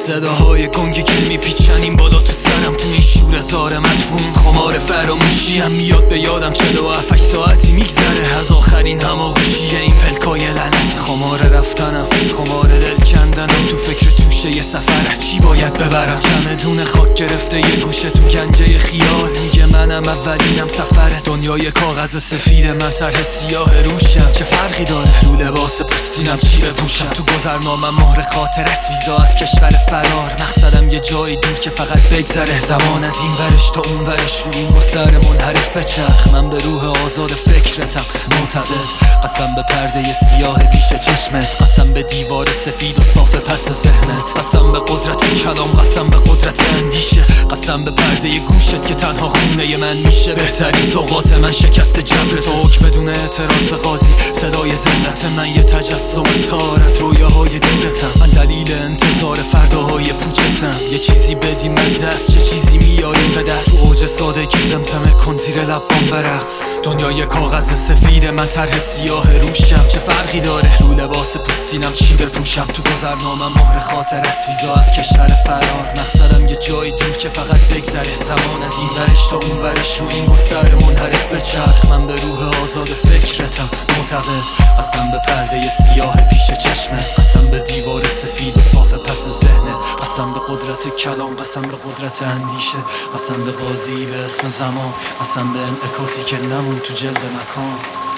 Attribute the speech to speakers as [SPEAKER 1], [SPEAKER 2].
[SPEAKER 1] صداهای گنگی که میپیچن این بالا تو سرم، تو این شور زار مدفون خمار فراموشی هم میاد به یادم 47 ساعتی میگذره از آخرین هماغوشی این پلکای لعنت. خمار رفتنم، خمار دل کندنم، تو فکر توشه یه سفر چی باید ببرم. چمدون خاک گرفته یه گوشه تو گنجه خیال، میگه منم اولینم سفره. دنیای کاغذ سفید من طرح سیاه روشم، چه فرقی داره رو لباس پوستینم چی بپوشم. تو گذرنامم مهر خاطر است، ویزا از کشور فرار. مقصدم یه جایی دور که فقط بگذره زمان از این ورش تا اون ورش، رو این گستر منحرف بچرخ. من به روح آزاد فکرتم معتقد، قسم به پرده سیاه پیش چشمت، قسم به دیوار سفید و صاف پس ذهنت، قسم به قدرت کلام، قسم به قدرت اندیشه، قسم به پرده گوشت که تنها خونه من میشه. بهترین سوقات من شکست جبرت، حکم بدون اعتراض به قاضی، صدای ذلت من یه تجسم تار از رویاهای دورتم. من دلیل انتظار فرداهای پوچتم، یه چیزی بدیم من دست، چه چیزی میاریم به دست. تو اوج سادگی زمزمه کن زیر لبام برقص. دنیای کاغذ سفید من طرح سیاه روشم، چه فرقی داره رو لباس پوستینم چی بپوشم. تو گذرنامم مهر خاطر است، ویزا از کشور فرار. مقصدم یه جایی دور که فقط بگذره زمان از این ورش تا اون ورش، رو این گستر منحرف بچرخ. من به روح آزاد فکرتم معتقد، قسم به پرده سیاه پیش چشمت، قسم به دیوار سفید و صاف پس ذهنت، قسم به قدرت کلام، قسم به قدرت اندیشه، قسم به قاضی به اسم زمان، قسم به انعکاسی که نمون تو جلد مکان.